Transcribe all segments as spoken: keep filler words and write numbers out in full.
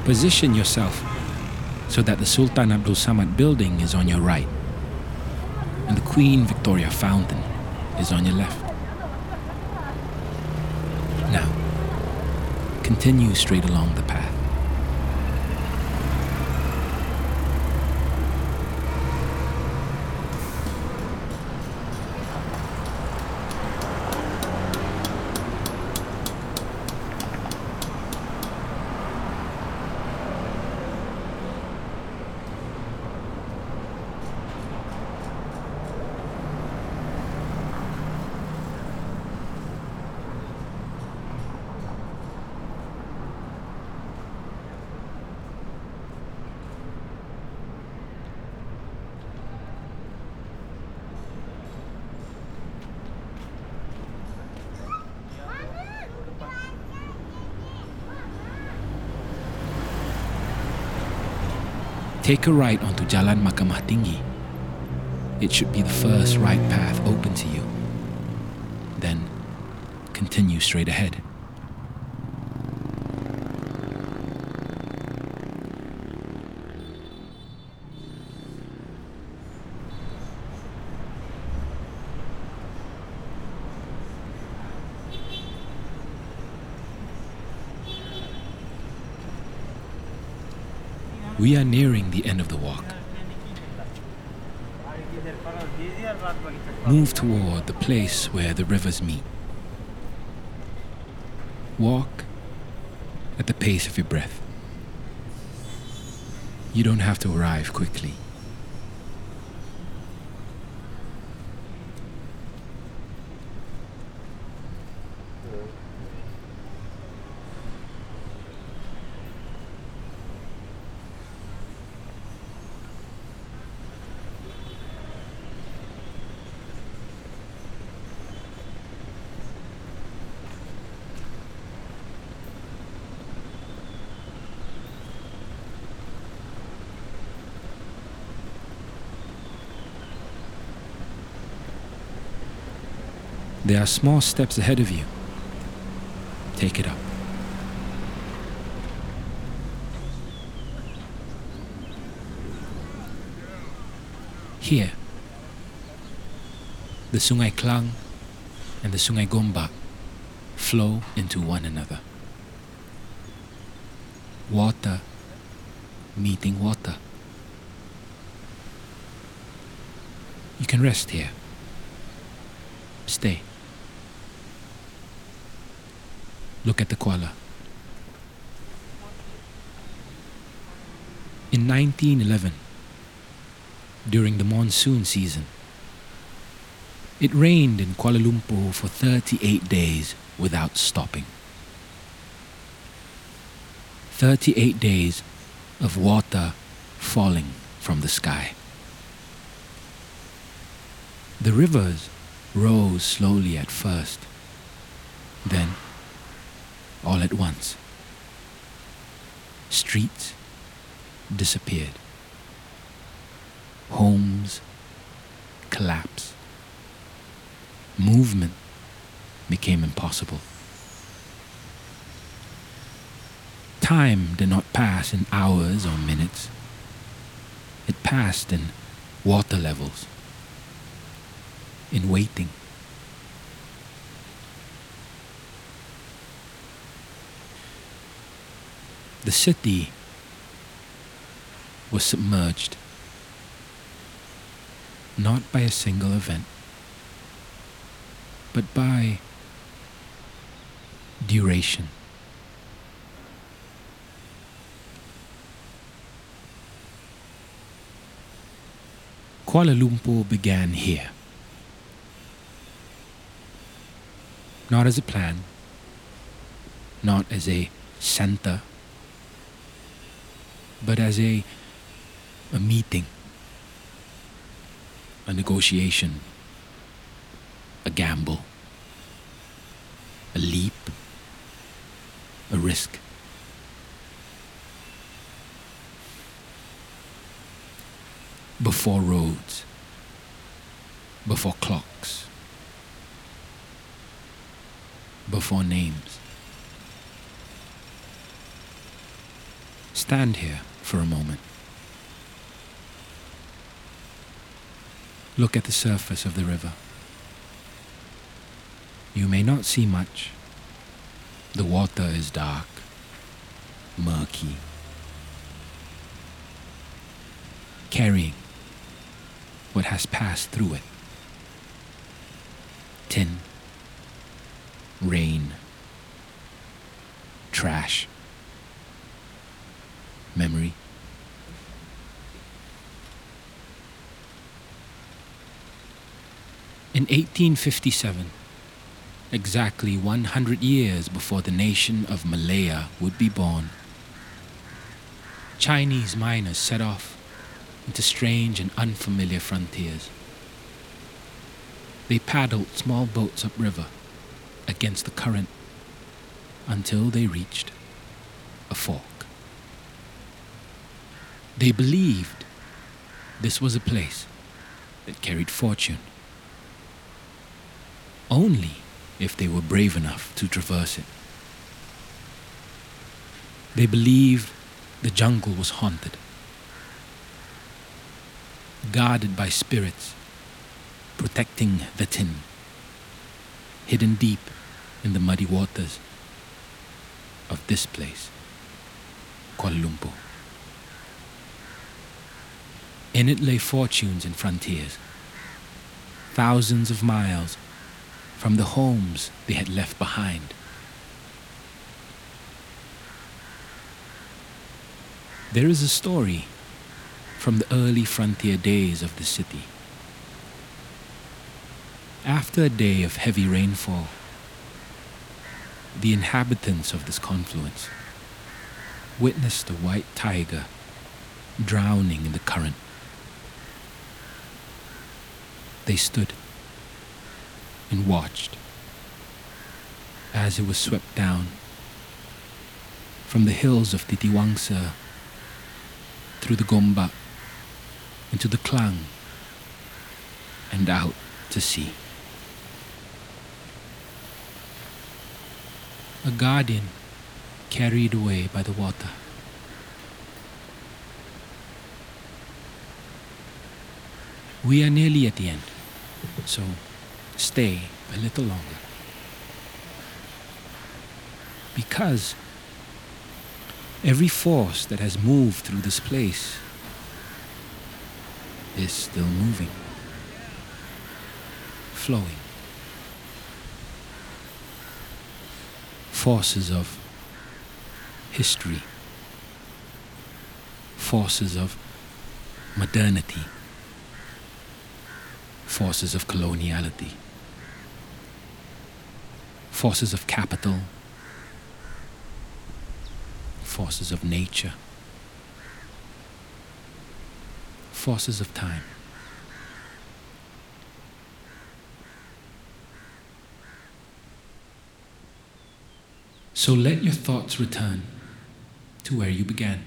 Position yourself so that the Sultan Abdul Samad building is on your right and the Queen Victoria Fountain is on your left. Now, continue straight along the path. Take a right onto Jalan Mahkamah Tinggi. It should be the first right path open to you. Then, continue straight ahead. We are nearing the end of the walk. Move toward the place where the rivers meet. Walk at the pace of your breath. You don't have to arrive quickly. There are small steps ahead of you. Take it up. Here, the Sungai Klang and the Sungai Gombak flow into one another. Water meeting water. You can rest here. Stay. Look at the Kuala. In nineteen eleven, during the monsoon season, it rained in Kuala Lumpur for thirty-eight days without stopping. thirty-eight days of water falling from the sky. The rivers rose slowly at first, then, all at once, streets disappeared. Homes collapsed. Movement became impossible. Time did not pass in hours or minutes. It passed in water levels, in waiting. The city was submerged, not by a single event, but by duration. Kuala Lumpur began here, not as a plan, not as a center, but as a, a meeting, a negotiation, a gamble, a leap, a risk. Before roads, before clocks, before names. Stand here for a moment. Look at the surface of the river. You may not see much. The water is dark, murky, carrying what has passed through it. Tin, rain, trash, memory. In eighteen fifty-seven, exactly one hundred years before the nation of Malaya would be born, Chinese miners set off into strange and unfamiliar frontiers. They paddled small boats upriver against the current until they reached a fork. They believed this was a place that carried fortune, only if they were brave enough to traverse it. They believed the jungle was haunted, guarded by spirits, protecting the tin, hidden deep in the muddy waters of this place, Kuala Lumpur. In it lay fortunes and frontiers, thousands of miles from the homes they had left behind. There is a story from the early frontier days of the city. After a day of heavy rainfall, the inhabitants of this confluence witnessed a white tiger drowning in the current. They stood and watched as it was swept down from the hills of Titiwangsa through the Gombak into the Klang and out to sea. A guardian carried away by the water. We are nearly at the end, so stay a little longer. Because every force that has moved through this place is still moving, flowing. Forces of history, forces of modernity, forces of coloniality, forces of capital, forces of nature, forces of time. So let your thoughts return to where you began.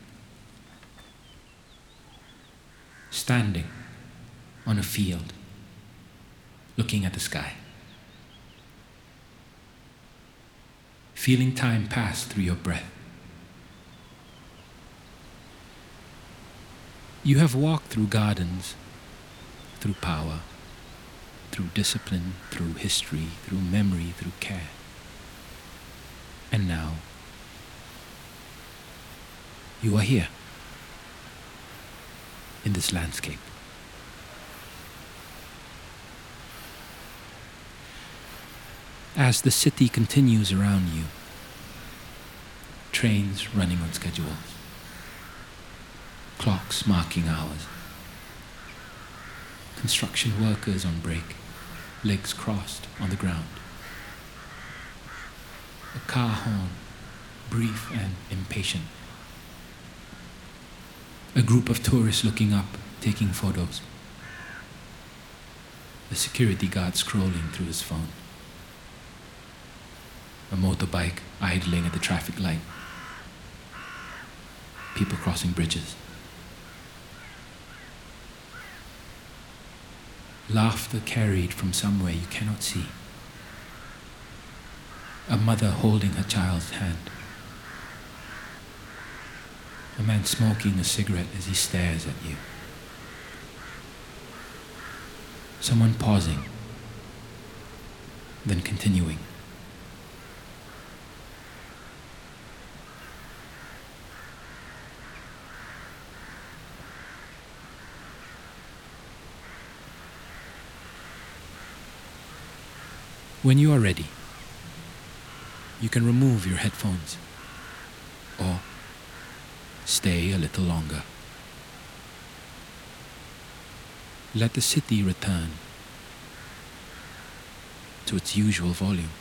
Standing on a field, looking at the sky. Feeling time pass through your breath. You have walked through gardens, through power, through discipline, through history, through memory, through care. And now, you are here, in this landscape. As the city continues around you, trains running on schedules, clocks marking hours, construction workers on break, legs crossed on the ground, a car horn, brief and impatient, a group of tourists looking up, taking photos, a security guard scrolling through his phone, a motorbike idling at the traffic light, people crossing bridges. Laughter carried from somewhere you cannot see. A mother holding her child's hand. A man smoking a cigarette as he stares at you. Someone pausing, then continuing. When you are ready, you can remove your headphones or stay a little longer. Let the city return to its usual volume.